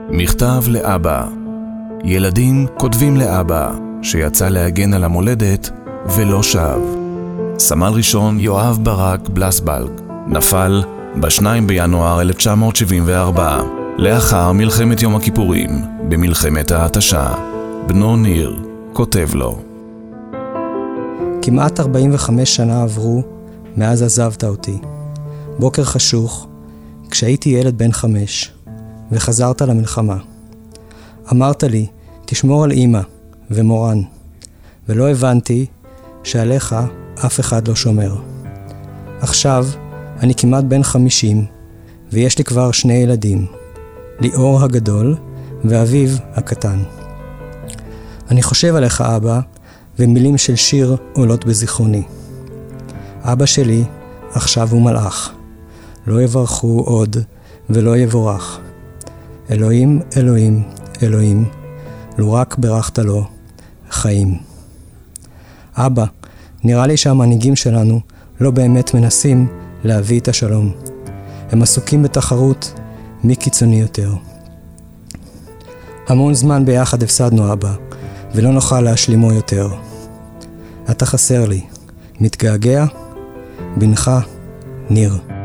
מכתב לאבא. ילדים כותבים לאבא שיצא להגן על המולדת ולא שב. סמל ראשון יואב ברק בלסבלג נפל ב-2 בינואר 1974 לאחר מלחמת יום הכיפורים במלחמת ההתשה. בנו ניר כותב לו: כמעט 45 שנה עברו מאז עזבת אותי. בוקר חשוך, כשהייתי ילד בן 5, וחזרת למלחמה. אמרת לי, תשמור על אמא ומורן, ולא הבנתי שעליך אף אחד לא שומר. עכשיו אני כמעט בן 50, ויש לי כבר 2 ילדים, ליאור הגדול ואביב הקטן. אני חושב עליך אבא, ומילים של שיר עולות בזיכרוני. אבא שלי עכשיו הוא מלאך, לא יברכו עוד ולא יבורך. אלוהים, אלוהים, אלוהים, לו רק ברכת לו חיים. אבא, נראה לי שהמנהיגים שלנו לא באמת מנסים להביא את השלום. הם עסוקים בתחרות מי קיצוני יותר. המון זמן ביחד הפסדנו אבא, ולא נוכל להשלימו יותר. אתה חסר לי, מתגעגע, בנך ניר.